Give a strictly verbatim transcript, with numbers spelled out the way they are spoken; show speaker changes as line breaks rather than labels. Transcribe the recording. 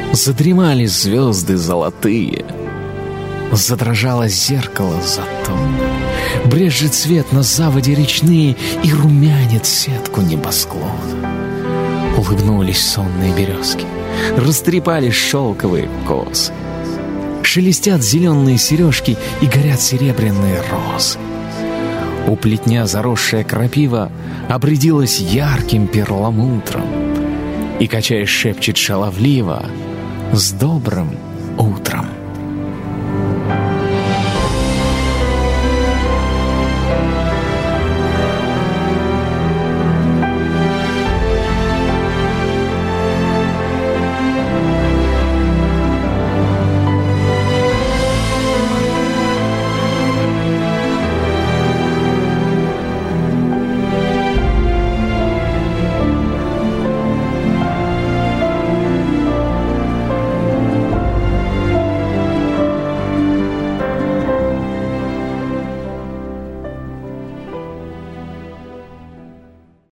Задремали звезды золотые, задрожало зеркало зато. Брежет свет на заводе речные и румянит сетку небосклона. Улыбнулись сонные березки, растрепали шелковые косы. Шелестят зеленые сережки и горят серебряные розы. У плетня заросшая крапива обрядилась ярким перламутром и, качаясь, шепчет шаловливо: «С добрым утром!»